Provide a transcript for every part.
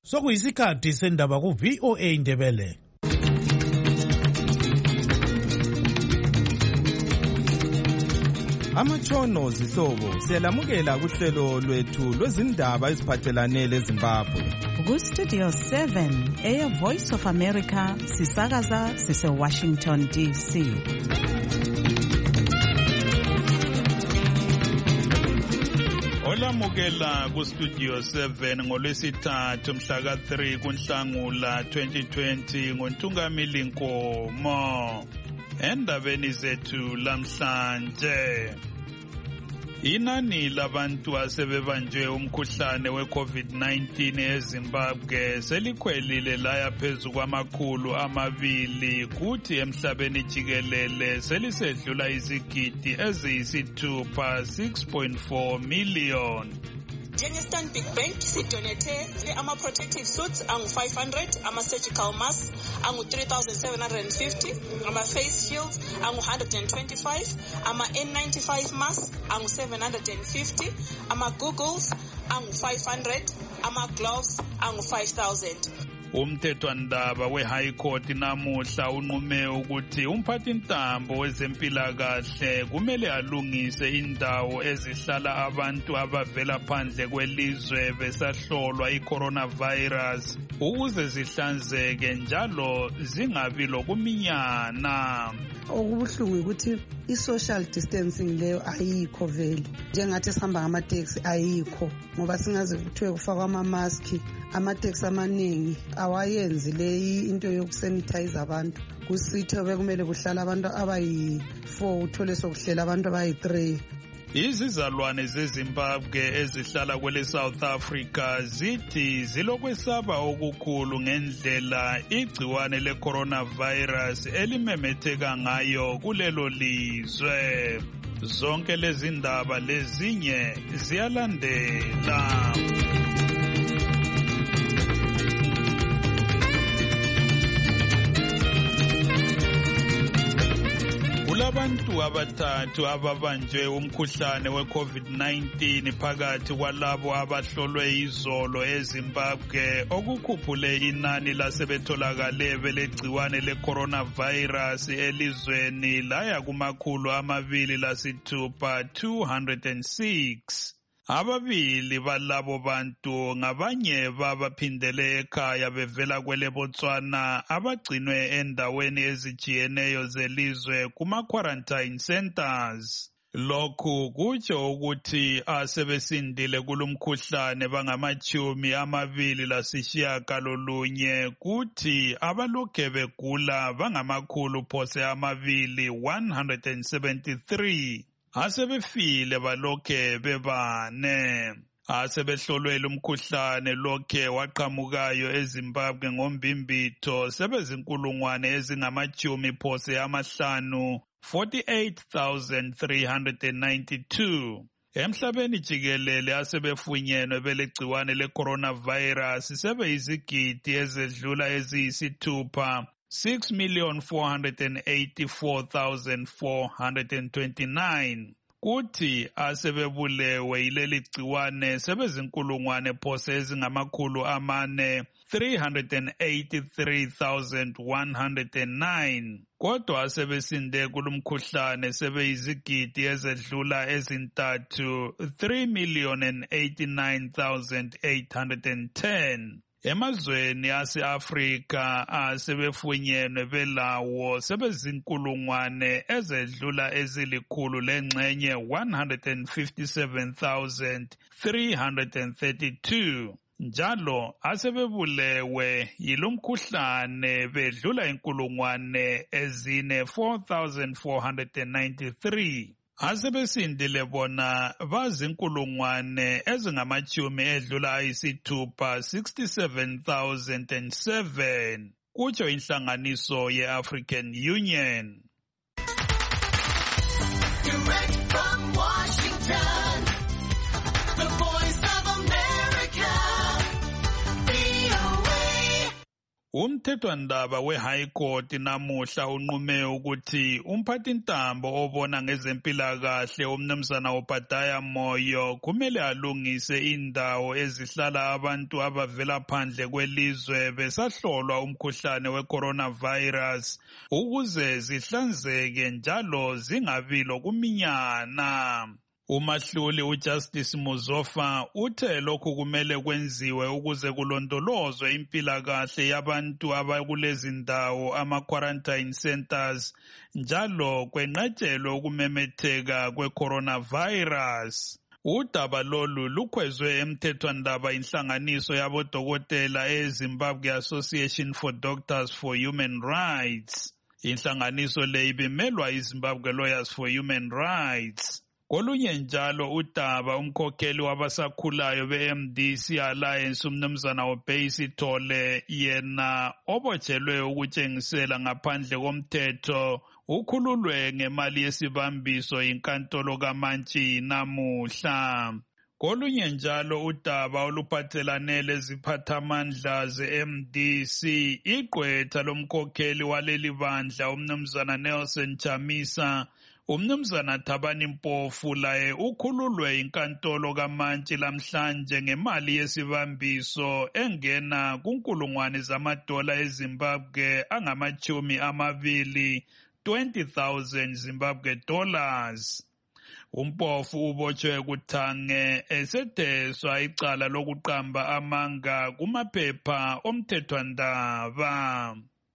Sokuyisikhathi sendaba ku VOA Ndebele. Amatshono zihlobo siyalamukela kuhlelo lwethu lwezindaba eziphathelane leZimbabwe. Ku Studio 7 Air Voice of America sisakaza sise Washington DC. Olamukela ku Studio 7 ngolwesithathu mhla ka-3 kuNhlangula 2020 ngoNtungamili Nkomo. Endabeni zethu lamhlanje, inani labantu asebebanjwe umkhuhlane we-COVID-19 eZimbabwe selikhwelile laya phezu kwama200 kuthi emhlabeni jikelele selisedlula izigidi eziyisithupha 6.4 million. Njenge-Stanbic Bank sidonethe ama-protective suits angu-500, ama-surgical masks angu-3,750, ama-face shields angu-125, ama-N95 masks angu-750, ama-googles angu-500, ama-gloves angu-5,000. Umthethwandaba we-High Court namuhla unqume ukuthi umphathintambo wezempilakahle kumele alungise indawo ezihlala abantu abavela phandle kwelizwe besahlolwa i-coronavirus ukuze zihlanzeke njalo zingabi lokuminyana. Okubuhlungu ukuthi i-social distancing leyo ayikho vele, njengathi sihamba ngamateksi ayikho, ngoba singaze kuthiwe kufakwa ama-maski. Amateksi amaningi awayenzi leyi into yokusanitize abantu. Kusithe bekumele kuhlala abantu abayi-4 uthole sokuhlela abantu abayi-3. Izizalwane zeZimbabwe ezihlala kwele South Africa zithi zilokwesaba okukhulu ngendlela igciwane le-coronavirus elimemetheka ngayo kulelo lizwe. Zonke lezi ndaba lezinye ziyalandela. Kulabantu abathathu ababanjwe umkhuhlane we-COVID-19 phakathi kwalabo abahlolwe izolo eZimbabwe okukhuphule inani lasebetholakale belegciwane le-coronavirus elizweni laya kuma-206, 206. Ababili balabo bantu ngabanye babaphindele ekhaya bevela kwele Botswana abagcinwe endaweni ezijiyeneyo zelizwe kuma-quarantine centers. Lokhu kutsho ukuthi asebesindile kulumkhuhlane bangama-29 kuthi abalokhe begula bangama-273. Asebefile balokhe bebane. Asebehlolwe lumkhuhlane lokhe waqhamukayo eZimbabwe ngombimbitho sebezinkulungwane ezingama-50, 48,392. Emhlabeni jikelele asebefunyenwe belegciwane le-coronavirus sebeyizigidi ezedlula eziyisithupha 6,484,429. Kuthi asebebulewe yileli gciwane sebezinkulungwane phose ezingama-400, 383,109. Kodwa asebesinde kulumkhuhlane sebeyizigidi ezedlula ezintathu 3,089,810. Emazweni ase-Afrika asebefunyenwe belawo sebezinkulungwane ezedlula ezilikhulu lengxenye 157,332. Njalo asebebulewe yilumkhuhlane bedlula inkulungwane ezine 4,493. Asebesindile bona bazinkulungwane ezingamachumi edlula ayisithupha 67,007 kutsho inhlanganiso ye-African Union. Direct from Washington, the voice of America, VOA. Umthethwandaba we-High Court namuhla unqume ukuthi umphathintambo obona ngezempilakahle umnumzana Obadiah Moyo kumele alungise indawo ezihlala abantu abavela phandle kwelizwe besahlolwa umkhuhlane we-coronavirus ukuze zihlanzeke njalo zingabi lokuminyana. Umahluli uJustice Muzofa uthe lokhu kumele kwenziwe ukuze kulondolozwe impilakahle yabantu abakulezi ndawo ama-quarantine centers njalo kwenqatshelwe ukumemetheka kwe-coronavirus. Udaba lolu lukhwezwe emthethwandaba inhlanganiso yabodokotela eZimbabwe Association for Doctors for Human Rights. Inhlanganiso le ibimelwa iZimbabwe Lawyers for Human Rights. Kolunye njalo udaba umkhokheli wabasakhulayo be-MDC Alliance umnumzana Obey Sithole yena obotshelwe ukutshengisela ngaphandle komthetho ukhululwe ngemali yesibambiso inkantolo kaMantshi namuhla. Kolunye njalo udaba oluphathelane leziphathamandla ze-MDC igqwetha lomkhokheli waleli bandla umnumzana Nelson Chamisa umnumzana Thabani Mpofu laye ukhululwe inkantolo kaMantshi lamhlanje ngemali yesibambiso engena kunkulungwane zamadola eZimbabwe angama-20 20,000 Zimbabwe dollars. Umpofu ubotshwe kuthange esetheswa icala lokuqamba amanga kumaphepha omthethwandaba.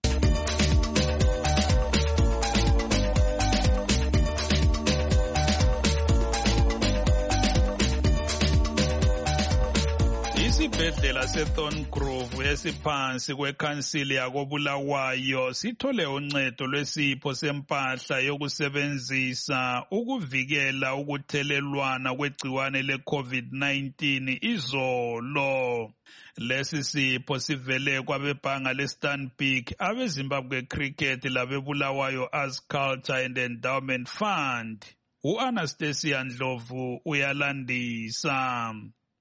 Isibhedlela seThorngrove esiphansi kwekhansili yakoBulawayo sithole uncedo lwesipho sempahla yokusebenzisa ukuvikela ukuthelelwana kwegciwane le-COVID-19 izolo. Lesi sipho sivele kwabebhanga leStanbic, abeZimbabwe Cricket labebulawayo Arts Culture and Endowment Fund. U-Anastasia Ndlovu uyalandisa.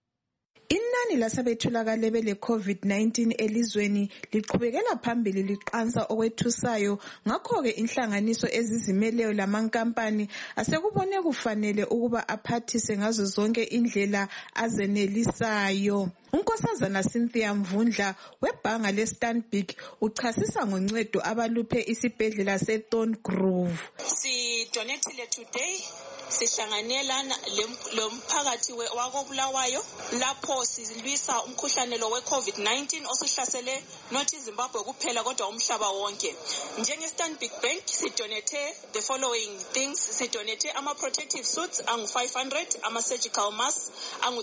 Inani lasebetholakale bele COVID-19 elizweni liqhubekela phambili liqansa okwethusayo, ngakho ke inhlanganiso ezizimeleyo lamankampani asekubone kufanele ukuba aphathise ngazo zonke indlela azenelisayo. Unkosazana Cynthia Mvundla webhanga leStanbic uchasisa ngoncedo abaluphe isibhedlela seThorngrove. Sidonethile today sihlanganelana lomphakathi wakoBulawayo lapho silwisa umkhuhlane lo we-COVID-19 osuhlasele not iZimbabwe kuphela kodwa umhlaba wonke. NjengeStanbic Bank sidonethe the following things. Sidonethe ama-protective suits angu-500, ama-surgical masks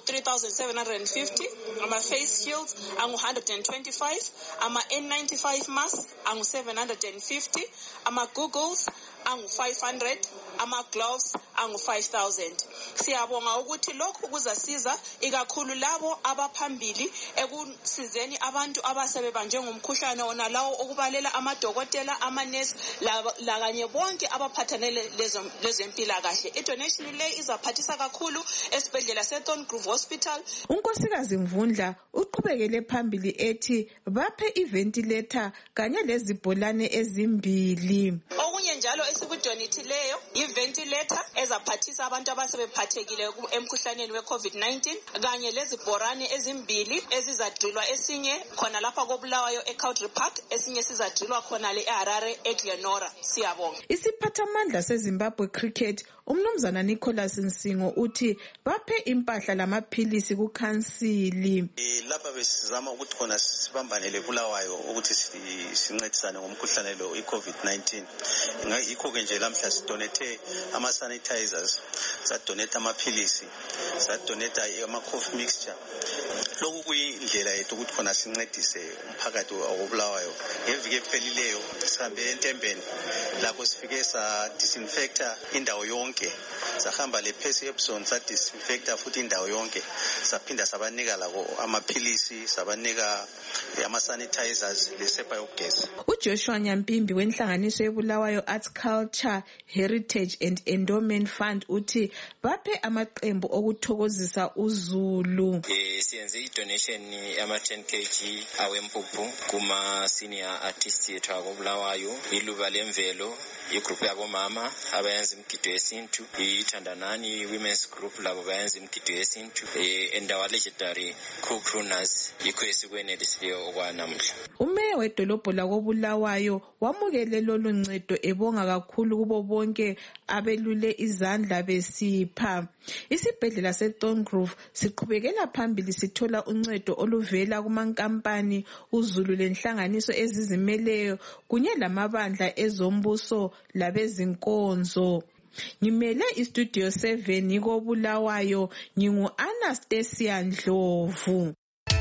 angu-3,750, ama-face shields angu-125, ama-N95 masks angu-750, ama-googles angu-500, ama-gloves angu-5,000. Siyabonga ukuthi lokhu kuzasiza ikakhulu labo abaphambili ekusizeni abantu abasebebanjwe ngumkhuhlane wona lawo okubalela amadokotela, amanesi lakanye bonke abaphathanele lezempilakahle. Idonation le izaphathisa kakhulu esibhedlela seThorngrove Hospital. Unkosikazi Mvundla uqhubekele phambili ethi baphe iventilator kanye lezibholane ezimbili. Okunye njalo esikudonithileyo iventilator ezaphathisa abantu abasebephathekile emkhuhlaneni we-COVID-19 kanye lezibhorane ezimbili ezizadrilwa, esinye khona lapha koBulawayo eCountry Park, esinye sizadrilwa khona eHarare eGlenora. Siyabonga. Isiphathamandla seZimbabwe Cricket umnumzana Nicholas Nsingo uthi baphe impahla lamaphilisi kukhansili. Lapha besizama ukuthi khona sibambanele Bulawayo ukuthi sincedisane ngomkhuhlane lo i-COVID-19. Yikho ke nje lamhla sidonethe ama-sanitizers, sadonetha amaphilisi, sadonetha ama-cough mixture. Lokhu kuyindlela yethu ukuthi khona sincedise umphakathi wakoBulawayo. Ngeviki ephelileyo sihambe eNtembeni lapho sifike sa-disinfecta indawo yonke, sahamba le-Percy Epson sa-disinfecta futhi indawo yonke, saphinda sabanika lako amaphilisi, sabanika ama-sanitizers lesepa yokugeza. uJoshua Nyampimbi wenhlanganiso yeBulawayo Arts Culture Heritage and Endowment Fund uthi baphe amaqembu okuthokozisa uZulu. Siyenze i-donation yama 10 kg awempuphu kuma senior artists yethu akobulawayo, iluba lemvelo, igroup yabomama abayenza imgido yesintu, iThandanani Women's Group labo bayenza imgido yesintu, and our legendary co-crooners yikho esikwenelisileyo okwanamuhla. Umeya wedolobho lakobulawayo wamukele lolu ncedo ebonga kakhulu kubo bonke abelule izandla besipha. Isibhedlela seThorngrove siqhubekela phambili sithola uncedo oluvela kumankampani, uZulu lenhlanganiso ezizimeleyo kunye lamabandla ezombuso labezinkonzo. Ngimele iStudio 7 ikobulawayo, ngingu Anastasia Ndlovu.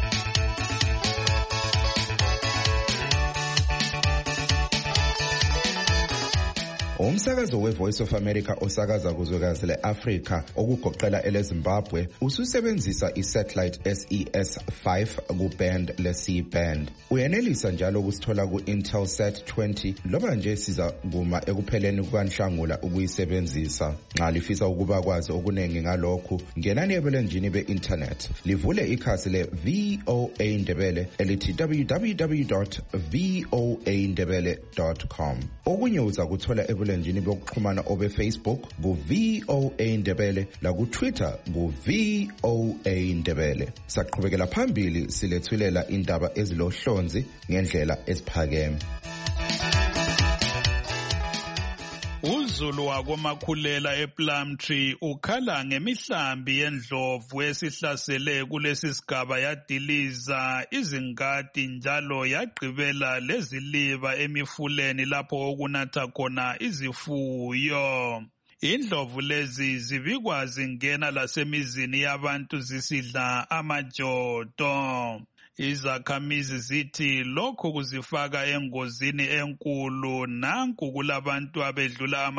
Umsakazo weVoice of America osakaza kuzwekazi leAfrika okugoqela eleZimbabwe ususebenzisa isatellite SES5 kuband leC-band. Uyenelisa njalo ukusithola ku-Intelsat 20 loba nje siza kuma ekupheleni kukaNhlangula ukuyisebenzisa. Nxa lifisa ukuba kwazi okunengi ngalokhu, ngenani ebulenjini be-internet. Livule ikhasi le VOA Ndebele elithi www.voandebele.com. Okunye uza kuthola ebulenjini bokuxhumana obe Facebook ku VOA Ndebele la ku Twitter ku VOA Ndebele. Saqhubekela phambili silethulela indaba ezilohlonzi ngendlela esiphakeme. uZulu wakomakhulela ePlumtree ukhala ngemihlambi yendlovu esihlasele kulesi sigaba yadiliza izingadi njalo yagqibela leziliba emifuleni lapho okunatha khona izifuyo. Indlovu lezi zibikwa zingena lasemizini yabantu zisidla amajodo. Izakhamizi zithi lokho kuzifaka engozini enkulu. Nanku kulabantu abedlula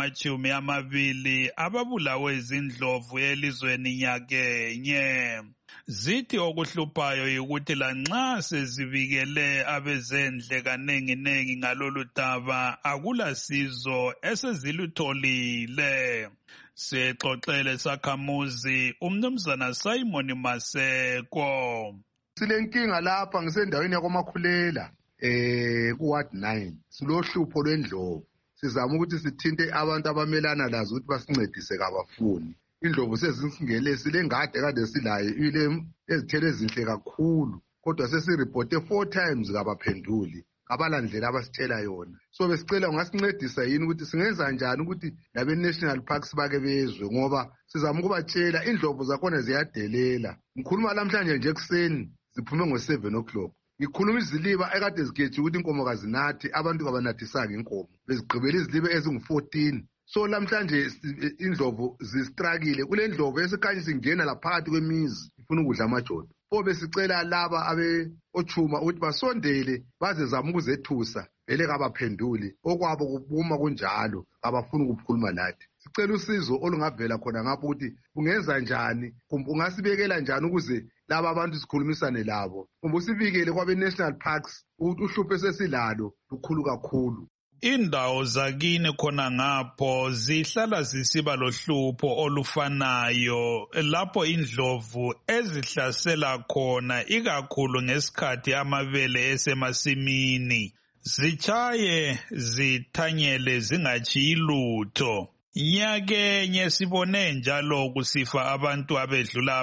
20 ababulawe izindlovu elizweni nyakenye. Zithi okuhluphayo yikuthi lanxa sezibikele abezendle kanenginengi ngalolu daba akula sizo esezilutholile. Sexoxele sakhamuzi umnumzana Simon Maseko. Silenkinga lapha ngisendaweni yakomakhulela kuward 9 silohlupho lwendlovu. Sizama ukuthi sithinte abantu abamelana lazo ukuthi basincedise kabafuni. Indlovu sezisingele silengade kade silayo ile ezithelo ezinhle kakhulu kodwa sesiripote 4 times kabaphenduli abalandlela abasithela yona. So besicela ungasincedisa yini ukuthi singenza njani ukuthi labe national parks bake bezwe ngoba sizama ukubatshela indlovu zakhona ziyadelela. Ngikhuluma namhlanje nje ekseni ziphume ngo7 o'clock. Ngikhuluma iziliba ekade zigeje ukuthi inkomo kazinathi abantu kabanathisanga inkomo. Bezigqibela iziliba ezingu14. So namhlanje indlovu zistruggle kule ndlovu esikhanye singena laphakathi kwemizi ifuna ukudla amajodo. Besicela laba ochuma ukuthi basondele baze zama ukuzethusa vele kabaphenduli okwabo kubuma kunjalo abafuna ukukhuluma lathi. Sicela usizo olungavela khona ngapho ukuthi ungenza njani kumbe ungasibekela njani ukuze laba abantu sikhulumisane labo kumbe usibikele kwabe national parks ukuthi uhlupho esesilalo lukhulu kakhulu. Indawo zakini khona ngapho zihlala zisiba lohlupho olufanayo lapho indlovu ezihlasela khona ikakhulu ngesikhathi amabele esemasimini. Zichaye zithanyele zingachiyi lutho. Nyakenye sibone njalo kusifa abantu abedlula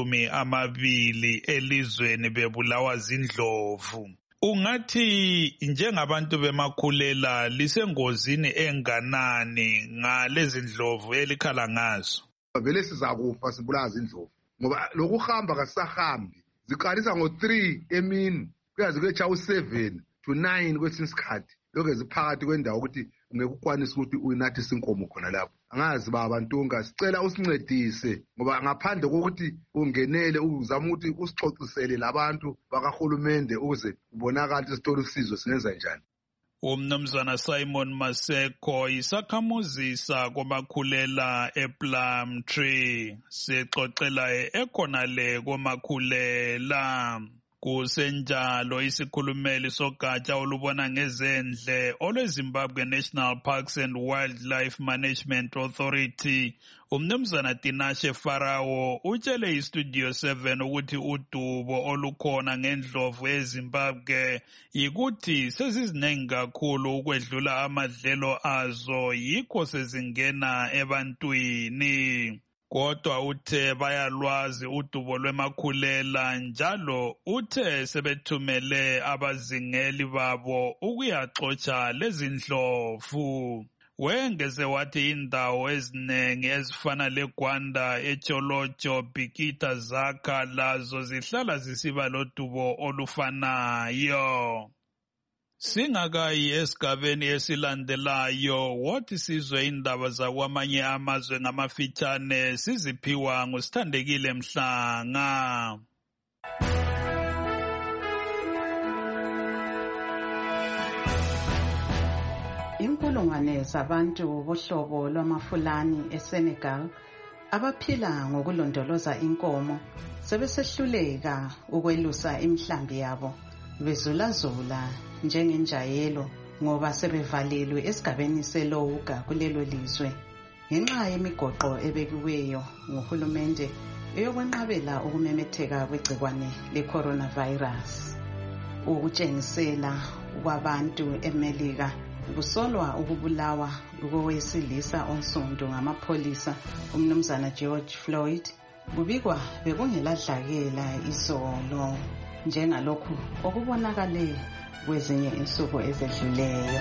20 elizweni bebulawa zindlovu. Ungathi njengabantu bemakhulela lisengozini enganani ngalezi ndlovu elikhala ngazo? Vele sizakufa sibulawa zindlovu ngoba lokuhamba kasisahambi. Ziqalisa ngo3 emini kuyaze kuyecha u7 to 9 kwesinye isikhathi. Lokho ziphakathi kwendawo ukuthi ungekukwanisa ukuthi uyinathise inkomo khona lapho. Angazi babantunga sicela usincedise ngoba ngaphandle kokuthi ungenele uzama ukuthi usixoxisele labantu bakahulumende ukuze ubonakala ukuthi sithola usizo singenza njani. Umnumzana Simon Maseko isakhamuzi sakomakhulela ePlumtree sixoxela ekhonale komakhulela. Kusenjalo isikhulumeli sogatsha olubona ngezendle olweZimbabwe National Parks and Wildlife Management Authority umnumzana Tinashe Farao utshele iStudio 7 ukuthi udubo olukhona ngendlovu eZimbabwe yikuthi sezizinengi kakhulu ukwedlula amadlelo azo yikho sezingena ebantwini. Kodwa uthe bayalwazi udubo lwemakhulela njalo uthe sebethumele abazingeli babo ukuyaxotsha lezi ndlovu. Wengeze wathi indawo ezinengi ezifana leGwanda, eCholocho, Bikita, Zaka lazo zihlala zisiba lodubo olufanayo. Singakayi esigabeni esilandelayo wothi sizwe indaba zakwamanye amazwe ngamafitshane siziphiwa nguSithandekile Mhlanga. Inkulungwane zabantu bohlobo lwamaFulani eSenegal abaphila ngokulondoloza inkomo sebesehluleka ukwelusa imihlambi yabo bezulazula njengenjayelo ngoba sebevalelwe esigabeni seLouga kulelo lizwe ngenxa yemigoqo ebekiweyo nguhulumende eyokwenqabela ukumemetheka kwegcikwane le-coronavirus. Ukutshengisela kwabantu eMelika kusolwa ukubulawa kowesilisa onsundu ngamapholisa umnumzana George Floyd kubikwa bekungeladlakela izolo njengalokhu okubonakale kwezinye insuku ezedluleyo.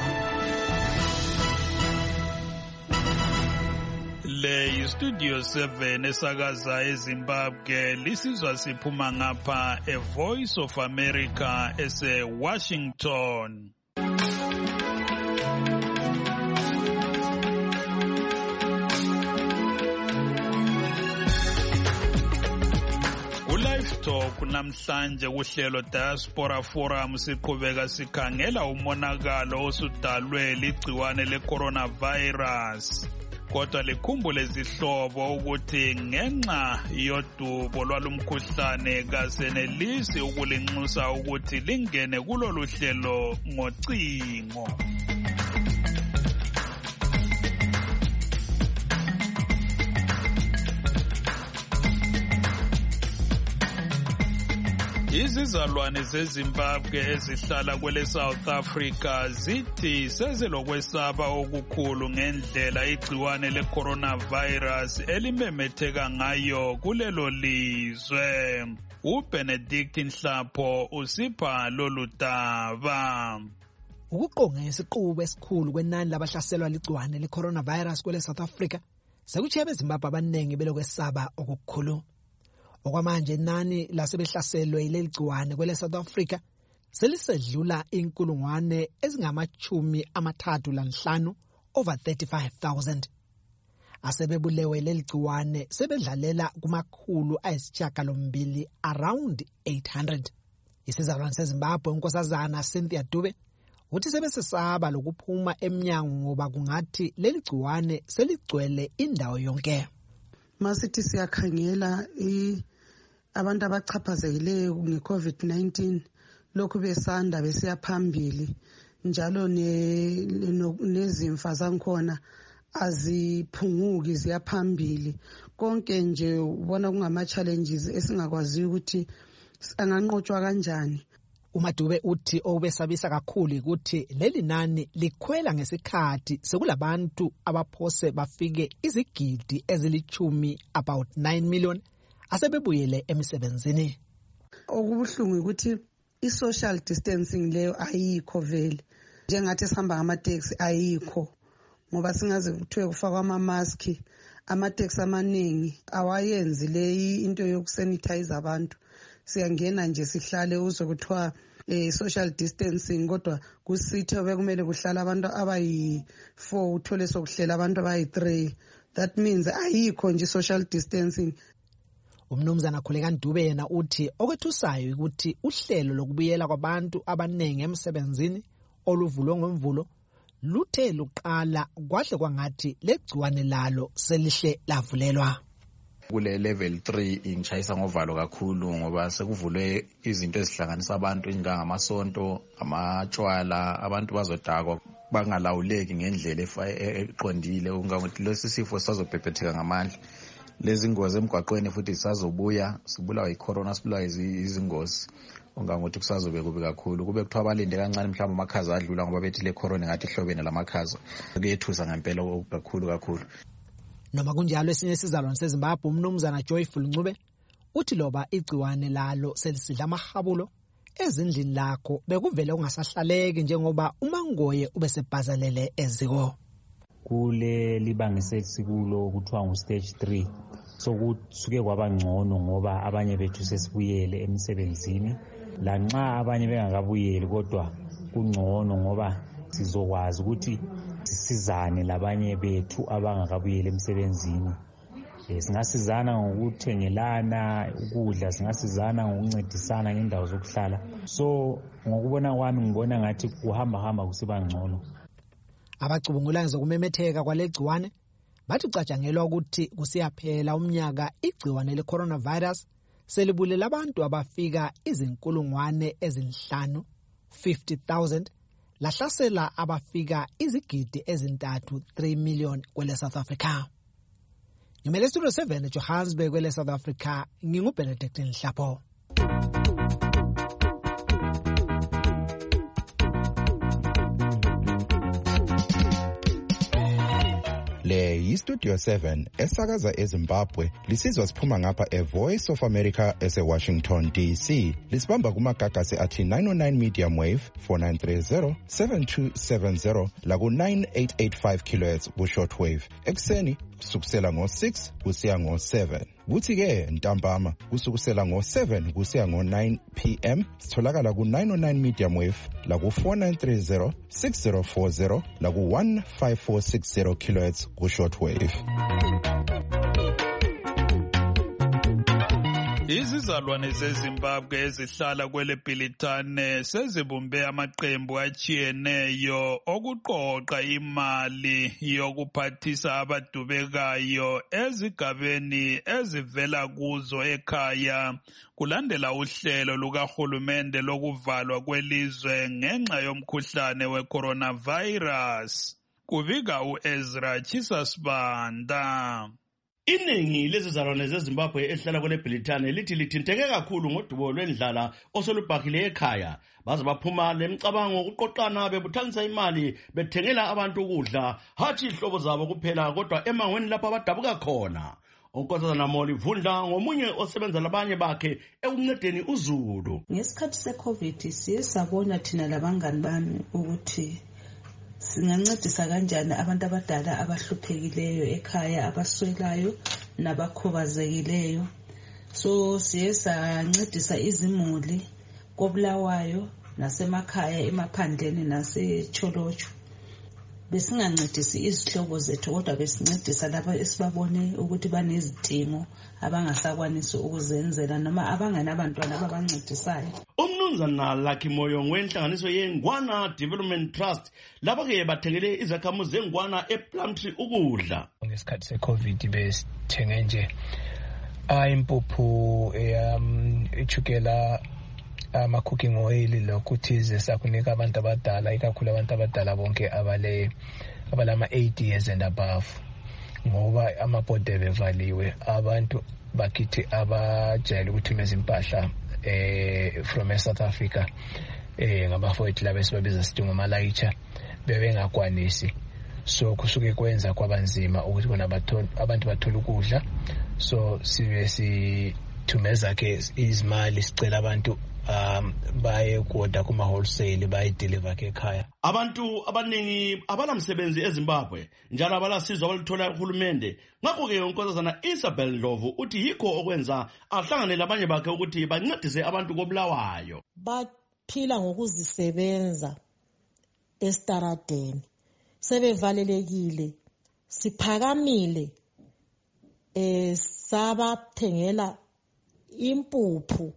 Le iStudio 7 esakaza eZimbabwe lisizwa siphuma ngapha eVoice of America eseWashington. Live Talk namhlanje kuhlelo Diaspora Forum siqhubeka sikhangela umonakalo osudalwe ligciwane le-coronavirus. Kodwa likhumbule izihlobo ukuthi ngenxa yodubo lwalumkhuhlane kasenelisi ukulinxusa ukuthi lingene kulolu hlelo ngocingo. Izizalwane zeZimbabwe ezihlala kwele South Africa zithi sezilokwesaba okukhulu ngendlela igciwane le-coronavirus elimemetheka ngayo kulelo lizwe. uBenedict Nhlapho usipha lolu daba. Ukuqonga isiqubu esikhulu kwenani labahlaselwa ligciwane le-coronavirus kwele South Africa sekutshiye beZimbabwe abaningi belokwesaba okukhulu. Okwamanje inani lasebehlaselwe yileli gciwane kwele South Africa selisedlula inkulungwane ezingama-35 over 35,000. Asebebulewe leli gciwane sebedlalela kumakhulu ayisishiyagalombili around 800. Isizalwane seZimbabwe unkosazana Cynthia Dube uthi sebesesaba lokuphuma eminyango ngoba kungathi leli gciwane seligcwele indawo yonke. Masithi siyakhangela abantu abachaphazekileyo nge-COVID-19 lokhu besanda besiya phambili njalo nezimfa zankhona aziphunguki ziyaphambili. Konke nje ubona kungama-challenges esingakwaziyo ukuthi anganqotshwa kanjani. uMadube uthi obesabisa kakhulu ukuthi leli nani likhwela ngesikhathi sekulabantu abaphose bafike izigidi ezilithumi about 9 million asebebuyele emisebenzini. Okubuhlungu ukuthi i-social distancing leyo ayikho vele njengathi sihamba ngamateksi ayikho ngoba singaze kuthiwe kufakwa ama-mask amateksi amaningi awayenzi le into yokusanitize abantu. Siyangena nje sihlale uzwe kuthiwa social distancing kodwa kusithe bekumele kuhlala abantu abayi4 uthole sokuhlela abantu abayi3. That means ayikho nje social distancing. Umnumzana Khulekani Dube yena uthi okwethusayo ukuthi uhlelo lokubuyela kwabantu abaningi emsebenzini oluvulwe ngomvulo luthe luqala kwahle kwangathi legciwane lalo selihle lavulelwa. kule level 3 ingishayisa ngovalo kakhulu ngoba sekuvulwe izinto ezihlanganisa abantu ingangamasonto, amatshwala, abantu bazodakwa bangalawuleki ngendlela eqondile ungakuthi lesi sifo sazobhebhetheka ngamandla. Lezi ngozi emgwaqweni futhi sisazobuya, sibulawa icorona, sibulawa izingozi. Ungangothi kusazobe kubi kakhulu. Kube kuthiwa balinde kancane mhlawumbe amakhaza adlula ngoba bethi le corona ngathi ihlobene lamakhaza. Kuyethusa ngempela kakhulu. Noma kunjalo esinye isizalwane seZimbabwe umnumzana Joyful Ncube uthi loba igciwane lalo selisidla amahabulo ezindlini lakho bekuvele ungasahlaleki njengoba uMangoye ubesebhazalele eziko. Kule libangise sikulo kuthiwa ngu-stage 3 sokusuke kwabangcono ngoba abanye bethu sesibuyele emsebenzini lanxa abanye bengakabuyeli kodwa kungcono ngoba sizokwazi ukuthi sisizane labanye bethu abangakabuyeli emsebenzini. Singasizana ngokuthengelana ukudla, singasizana ngokuncedisana ngendawo zokuhlala. So ngokubona kwami ngibona ngathi kuhamba kusiba ngcono. Abacubungula ngezokumemetheka kwalegciwane bathi ucatshangelwa ukuthi kusiyaphela umnyaka igciwane le-coronavirus selibulela abantu abafika izinkulungwane ezinhlanu 50,000 lahlasela abafika izigidi ezintathu 3 million kwele South Africa. Ngimele Studio 7 Johannesburg kwele South Africa, nginguBenedict Nhlapo. Le yiStudio 7 esakaza eZimbabwe lisizwa siphuma ngapha eVoice of America eseWashington DC. Lisibamba kumagagasi athi 909 medium wave 4930 7270 la ku 9885 kHz ku shortwave. Ekseni kusukusela ngo6 kusiya ngo7. Kuthi ke ntambama kusukusela ngo7 kusiya ngo9 PM sitholakala ku 909 medium wave la ku 4930 6040 la ku 15460 kHz ku shortwave. Izizalwane zeZimbabwe ezihlala kwele Bhilitane sezibumbe amaqembu atshiyeneyo okuqoqa imali yokuphathisa abadubekayo ezigabeni ezivela kuzo ekhaya kulandela uhlelo lukahulumende lokuvalwa kwelizwe ngenxa yomkhuhlane we-coronavirus. Kubika uEzra Chisasibanda. Iningi lezizalwane zeZimbabwe ehlala kwele Bhilitane lithi lithinteke kakhulu ngodubo lwendlala osolubhakile ekhaya. Baze baphuma lemicabango ukuqoqana bebuthanisa imali bethengela abantu ukudla hathi ihlobo zabo kuphela kodwa emangweni lapha abadabuka khona. Unkosazana Moli Vundla ngomunye osebenza labanye bakhe ekuncedeni uZulu. Ngesikhathi seCovid siye sabona thina labangani bami ukuthi singancedisa kanjani abantu abadala abahluphekileyo ekhaya abaswelayo nabakhobazekileyo. So siye sancedisa izimuli koBulawayo nasemakhaya emaphandleni naseCholocho. Besingancedisi izihlobo zethu kodwa besincedisa laba esibabone ukuthi banezidingo abangasakwanisi ukuzenzela noma abanganabantwana ababancedisayo. Umnumzana Lucky Moyo wenhlanganiso yeNgwana Development Trust laba ke bathengele izakhamuzi zeNgwana ePlumtree ukudla. Ngesikhathi seCovid besithenge nje impuphu ichukela ama-cooking oil lokuthize sakunika abantu abadala ikakhulu abantu abadala bonke abalama 80 years and above ngoba amabhode bevaliwe abantu bakithi abajayele ukuthumeza impahla from South Africa ngabafowethu laba esibabiza sithi ngomalayicha bebengakwanisi so kusuke kwenza kwabanzima ukuthi bona abantu bathola ukudla so sibe sithumeza ke izimali sicela abantu baye kuoda kuma wholesale baye deliver ke ekhaya. Abantu abaningi abalamsebenzi eZimbabwe njalo abalasizwa abaluthola uhulumende. Ngakho ke unkosazana Isabel Ndlovu uthi yikho okwenza ahlangane labanye bakhe ukuthi bancedise abantu koBulawayo. Baphila ngokuzisebenza estaradeni. Sebevalelekile. Siphakamile sabathengela impuphu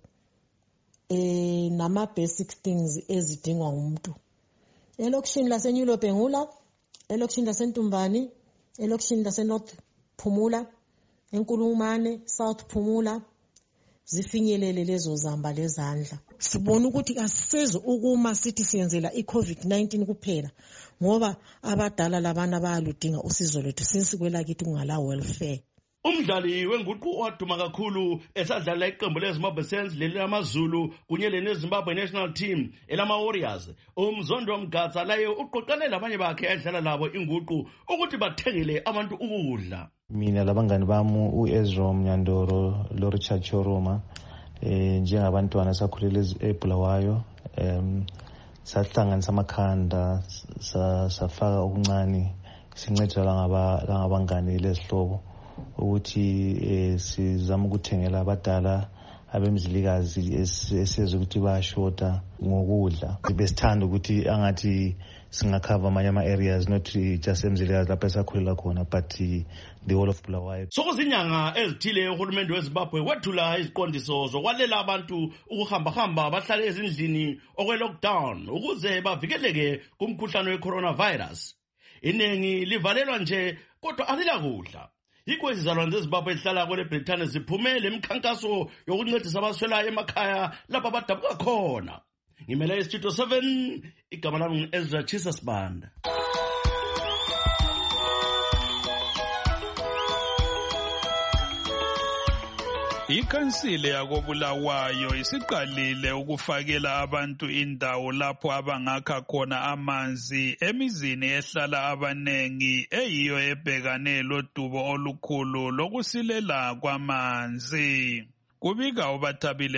nama basic things ezidingwa ngumuntu. Elokishini laseNyulo Bhengula, elokishini laseNtumbani, elokishini laseNorth Phumula, eNkulumane, South Phumula, zifinyelele lezo zamba lezandla. Sibona ukuthi asiseze ukuma sithi siyenzela iCovid-19 kuphela ngoba abadala labana bayaludinga usizo lwethu sinsikwelakithi kungala welfare. Umdlali wenguqu owaduma kakhulu esadlala iqembu leZimbabwe Saints leli lamaZulu kunye leZimbabwe National Team elama Warriors, uMzondo Mgatsa laye uqoqelela abanye bakhe edlala labo inguqu ukuthi bathengele abantu ukudla. Mina labangani bami uEzra Mnyandoro, Lorichard Choroma, njengabantwana sakhulele eBulawayo, sahlanganisa amakhanda safaka okuncane sincedela ngabangani lezihlobo ukuthi sizama ukuthengela abadala abemzilikazi esizwe ukuthi bayashota ngokudla. Besithanda ukuthi angathi singakhava amanye ama-areas, not just emzilikazi lapho esakhulela khona, but the whole of Bulawayo. Sokuzinyanga ezithile uhulumende weZimbabwe wethula iziqondiso zokwalela abantu ukuhamba bahlale ezindlini okwe-lockdown ukuze bavikeleke kumkhuhlane we-coronavirus. Iningi livalelwa nje kodwa alilakudla. Yikho izizalwane zeZimbabwe ezihlala kwele Britain ziphumele imikhankaso yokuncedisa abaswelayo emakhaya lapha abadabuka khona. Ngimele iStudio 7, igama lami Ezra Chisasbanda. Ikhansile yakoBulawayo isiqalile ukufakela abantu indawo lapho abangakha khona amanzi emizini ehlala abanengi eyiyo ebhekane lodubo olukhulu lokusilela kwamanzi. Kubika uBathabile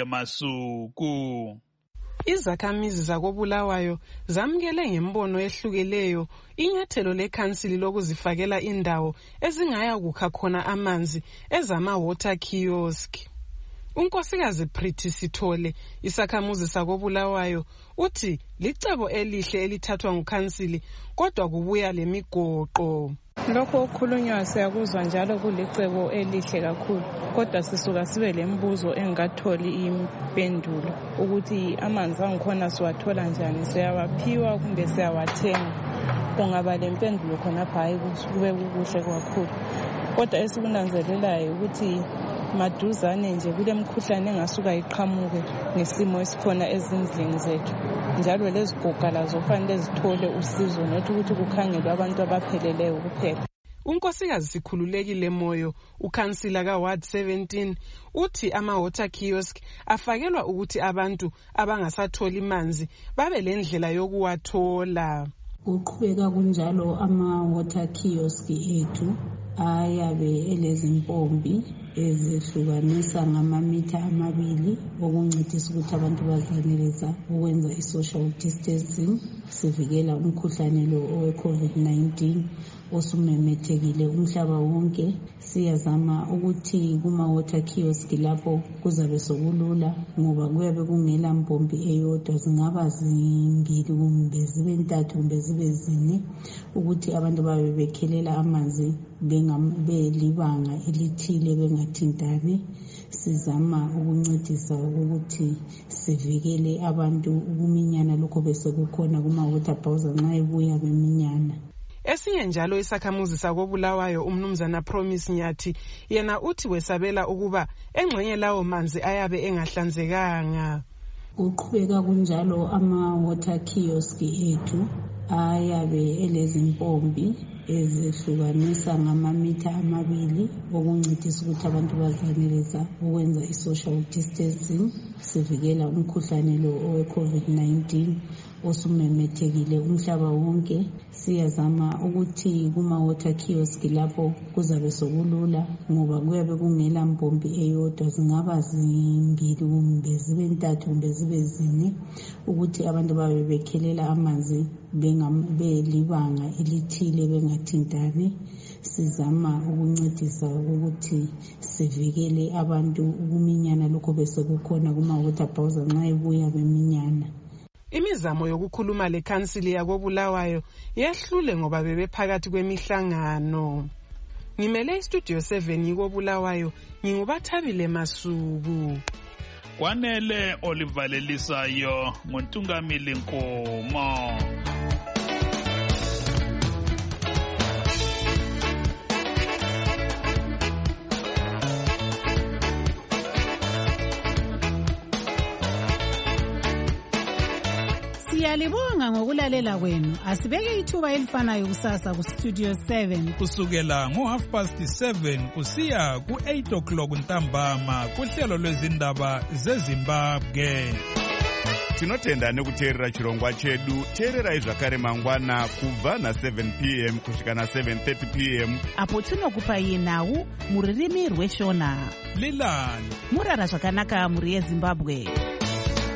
Masuku. Izakhamizi zakoBulawayo zamukele ngembono ehlukeleyo inyathelo lekhansili lokuzifakela indawo ezingaya kukha khona amanzi ezama water kiosk. Unkosikazi Pretty Sithole, isakhamuzi sakoBulawayo, uthi licebo elihle elithathwa ngukhansili kodwa kubuya lemigoqo. Lokho okukhulunywa siyakuzwa njalo kulicebo elihle kakhulu, kodwa sisuka sibe lembuzo engatholi impendulo ukuthi amanzi angikhona siwathola njani, siyawaphiwa kumbe siyawathenga. Kungaba lempendulo khonapha hayi kube kuhle kakhulu. Kodwa esikunanzelelayo ukuthi maduzane nje kulemkhuhlane engasuka iqhamuke ngesimo esikhona ezindlini zethu, njalo lezigoga lazo kufanele zithole usizo nothi ukuthi kukhangelwe abantu abapheleleyo kuphela. Unkosikazi Sikhululekile Moyo, ukhansila kaWard 17, uthi ama-water kiosk afakelwa ukuthi abantu abangasatholi manzi babe lendlela yokuwathola. Uqhubeka kunjalo ama-water kiosk ethu ayabe elezimpompi ezihlukanisa ngamamitha 2 okuncedisa ukuthi abantu bazanelisa ukwenza i-social distancing, sivikela umkhuhlane lo owe-COVID-19 osumemethekile umhlaba wonke. Siyazama ukuthi kuma-water kiosk lapho kuzabe sokulula ngoba kuyabe kungela mpompi eyodwa, zingaba 2 kumbe zibe 3 kumbe zibe 4 ukuthi abantu babe bekhelela amanzi belibanga elithile bengathintani. Sizama ukuncedisa ukuthi sivikele abantu ukuminyana lokho bese kukhona kuma-water bowser nxa ebuya beminyana. Esinye njalo isakhamuzi sakoBulawayo umnumzana Promise Nyathi, yena uthi wesabela ukuba engxenye lawo manzi ayabe engahlanzekanga. Uqhubeka kunjalo ama-water kiosk ethu ayabe elezimpompi ezihlukanisa ngamamitha 2 okuncedisa ukuthi abantu bazanelisa ukwenza i-social distancing, sivikela umkhuhlane lo owe-COVID-19 osumemethekile umhlaba wonke. Siyazama ukuthi kuma-water kiosk lapho kuzabe sokulula ngoba kuyabe kungela mpompi eyodwa, zingaba 2 kumbe zibe 3 kumbe zibe 4 ukuthi abantu babe bekhelela amanzi belibanga elithile bengathintani. Sizama ukuncedisa ukuthi sivikele abantu ukuminyana lokho bese kukhona kuma-water bowser nxa ebuya beminyana. Imizamo yokukhuluma lekhansili yakoBulawayo yehlule ngoba bebephakathi kwemihlangano. Ngimele iStudio 7 yikoBulawayo, nginguBathabile Masuku. Kwanele olivalelisayo ngoNtungamili Nkomo. Siyalibonga ngokulalela kwenu. Asibeke ithuba elifanayo kusasa ku Studio 7 kusukela ngo7:30 kusiya ku8 ntambama kuhlelo lwezindaba zeZimbabwe. Tinotenda nekuteerera chirongwa chedu. Teererai zvakare mangwana kubva na7 p.m. kusvika na7:30 p.m. apo tinokupai nhau mururimi rweshona. Lilani murara zvakanaka muri yeZimbabwe.